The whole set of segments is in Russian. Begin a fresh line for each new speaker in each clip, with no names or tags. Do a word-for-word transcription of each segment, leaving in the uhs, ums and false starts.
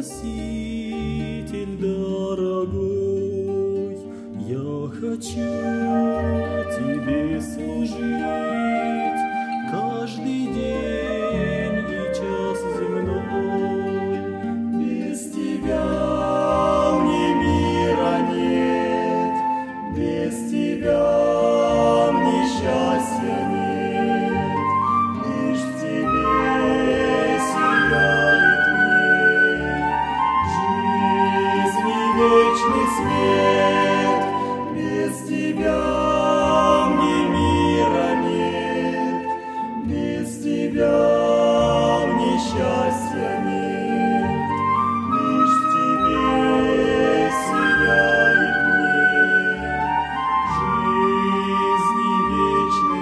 Спаситель дорогой, я хочу Тебе служить каждый день и час земной. Без Тебя мне мира нет, без Тебя мне счастья нет, лишь в Тебе сияет жизни вечный свет. Без Тебя мне мира нет, без Тебя мне счастья нет, лишь в Тебе сияет жизни вечный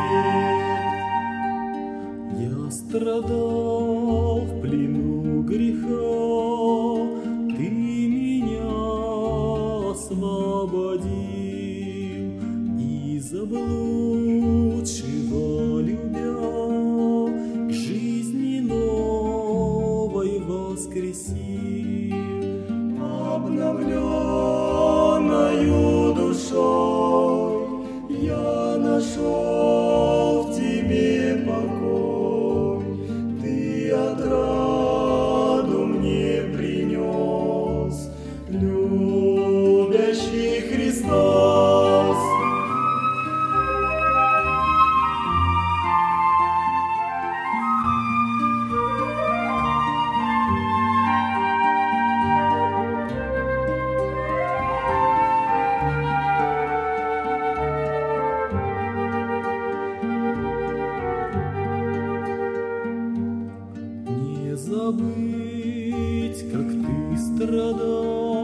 свет. Я страдал в плену греха, Ты меня освободил, и заблудшего любя к жизни новой воскресил. Обновленною душой я нашел в Тебе покой, Ты отраду мне принес, любящий Христос. Не забыть, как Ты страдал